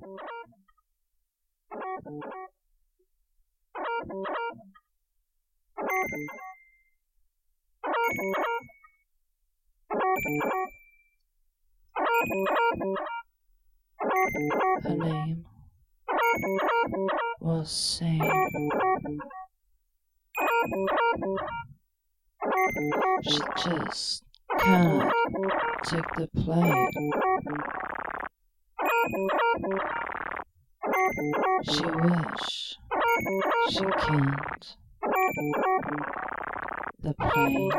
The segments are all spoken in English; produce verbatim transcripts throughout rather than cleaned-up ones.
Her name was Sam. She just cannot take the plane. She wish she can't the plane,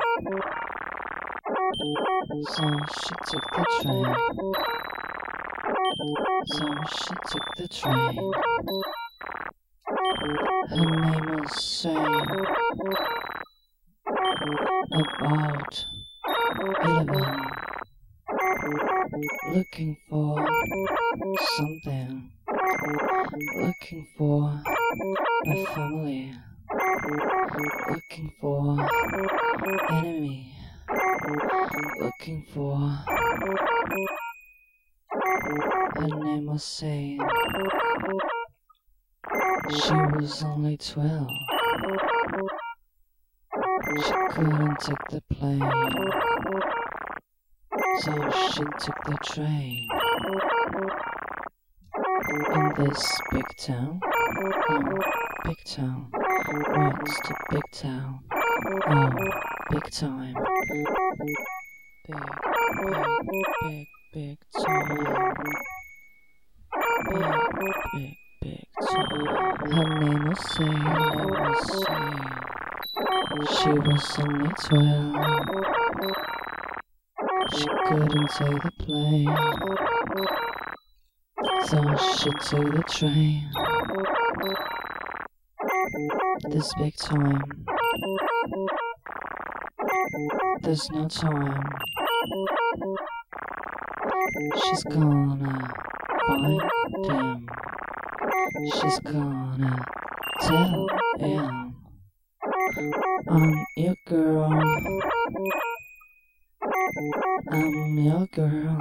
so she took the train. So she took the train. Her name was Sam. About eleven, looking for something, looking for a family, looking for enemy, looking for. Her name was Sam. She was only twelve. She couldn't take the plane, so she took the train. In this big town, oh, big town, what's the big town? Oh, big time, big, big, big, big time, big, big, big time. Her name was Sam, her name was Sam. She was only twelve. She couldn't take the plane, so she took the train. This big time, there's no time. She's gonna find him. She's gonna tell him, I'm your girl, I'm your girl.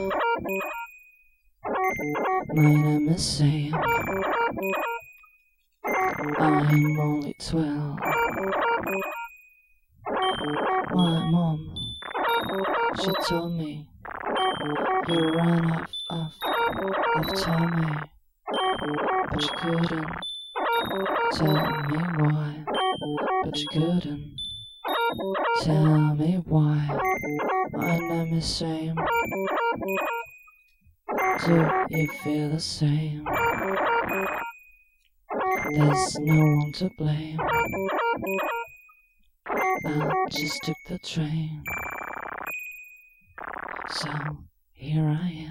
My name is Sam. I'm only twelve. My mom, she told me you ran off, off, off Tommy, but you couldn't tell me why. But you couldn't tell me why. My name is Sam. Do you feel the same? There's no one to blame. I just took the train, so here I am.